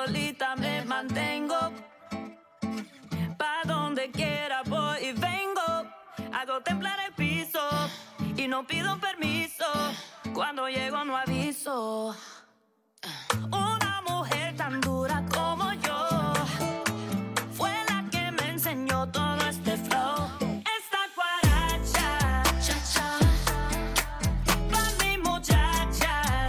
solita me mantengo. Pa' donde quiera voy y vengo. Hago temblar el piso y no pido permiso. Cuando llego no aviso. Una mujer tan dura como yo fue la que me enseñó todo este flow. Esta guaracha, cha cha, pa' mis muchachas,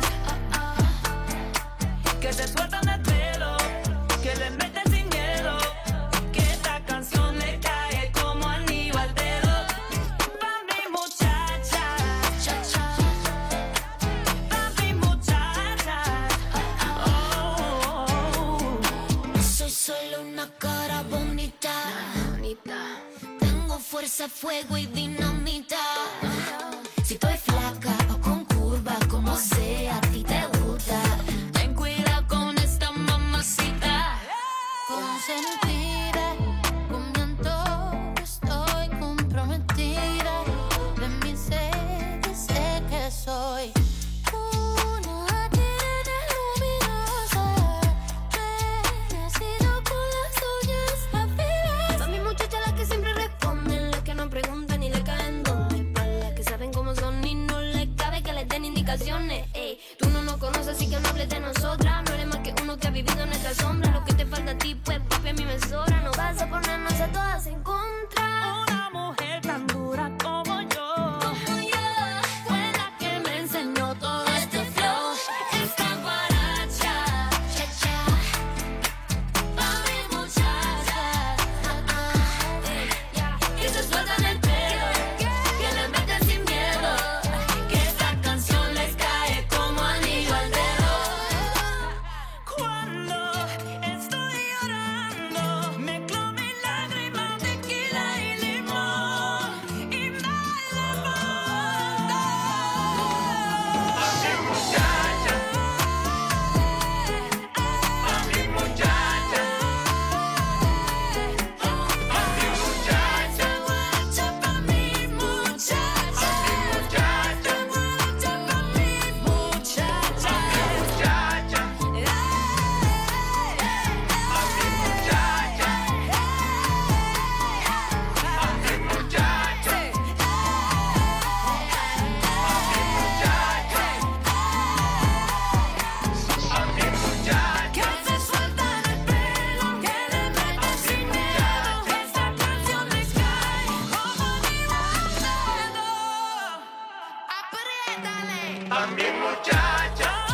que se sueltan el pelo, que le meten sin miedo, que esta canción le cae como anillo al dedo. Pa' mis muchachas, cha cha, pa' mis muchachas, Soy solo una cara bonita. Tengo fuerza, fuego y dinamita. Si estoy flaca o con curva, como sea, a ti te gusta. Ten cuidado con esta mamacita. Consentida, con mi antojo estoy comprometida. De mí sé que soy una tirana luminosa. Nacido con las uñas afiladas. Son mis muchachas las que siempre responden, las que no preguntan ni le caen dónde. Para las que saben cómo son y no les cabe que les den indicaciones. Ey, tú no nos conoces, así que no hables de nosotras. No eres más que uno que ha vivido en nuestra sombra. Lo que te falta a ti, pues, papi, a mí me sobra. No vas a ponernos a todas en contra. una mujer tan dura como yo fue la que me enseñó todo este flow. Esta guaracha, cha cha, pa' mis muchachas, Que se sueltan el pelo, que le meten sin miedo, que esta canción les cae como anillo al dedo. Cuando estoy llorando, mezclo mis lágrimas, tequila y limón y me levanto. Esta guaracha pa' mis muchachas, esta guaracha pa' mis muchachas. Que se sueltan el pelo, que le meten sin miedo, que esta canción les cae como anillo al dedo. Apriétale. A mi muchacha.